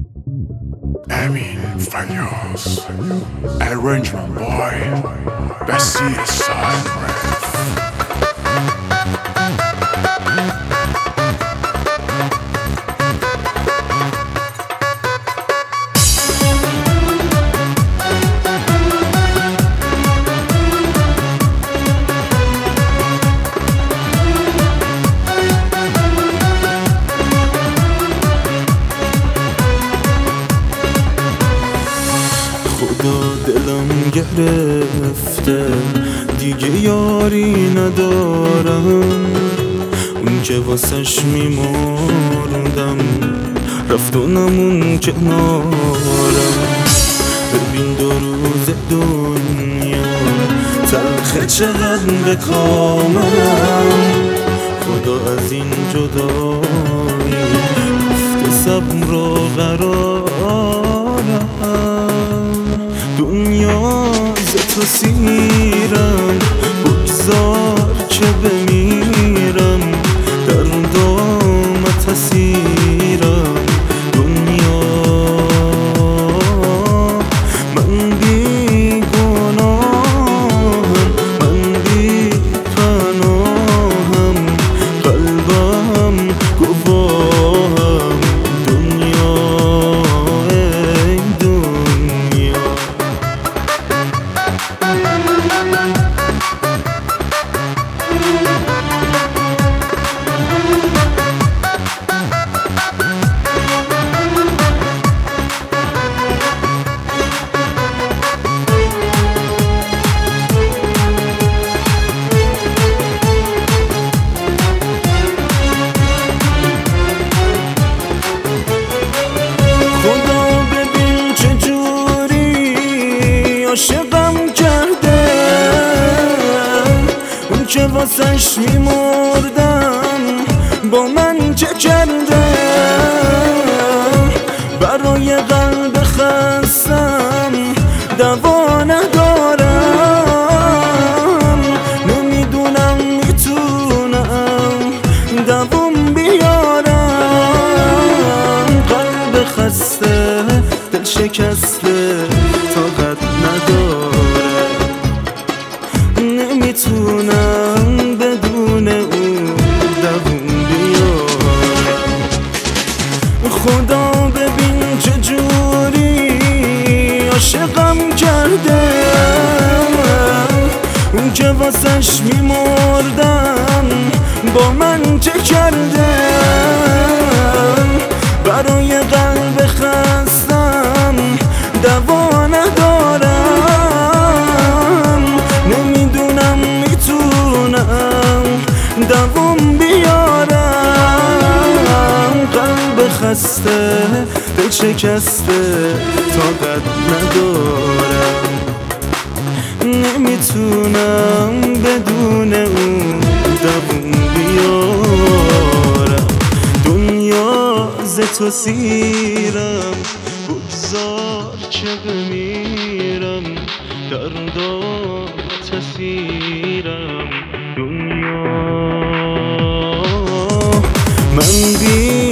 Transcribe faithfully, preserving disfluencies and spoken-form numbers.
Amin Falyaz, arrangement by Bessie Side خدا دلم گرفته دیگه یاری ندارم، اون که واسش میمردم رفت و نمون کنارم. ببین دو روز دنیا تلخه چقدر به کامم، خدا از این جدایی گفته صبر و قرارم. دنیا ز تو سیرم بگذار که بمیرم، در دامت اسیرم. دنیا من بی گناهم، من بی پناهم، قلبم گواهم. دنیا ای دنیا عاشقم کرده، اون که واسش میمردم با من چه کرده. برای قلب خستم دوا ندارم، نمیدونم میتونم دوام بیارم. قلب خسته دل شکسته طاقت نداره، نمیتونم بدون اون دووم بیارم. خدا ببین چجوری عاشقم کرده، اون که واسش میمردم با من چه کرده. برای قلب خستم دوا ندارم، نمیدونم میتونم دوام بیارم. قلب خسته دل شکسته طاقت ندارم، نمیتونم بدون اون دوام بیارم. دنیا ز تو سیرم بگذار که بمیرم، در دامت اسیرم. دنیا من بی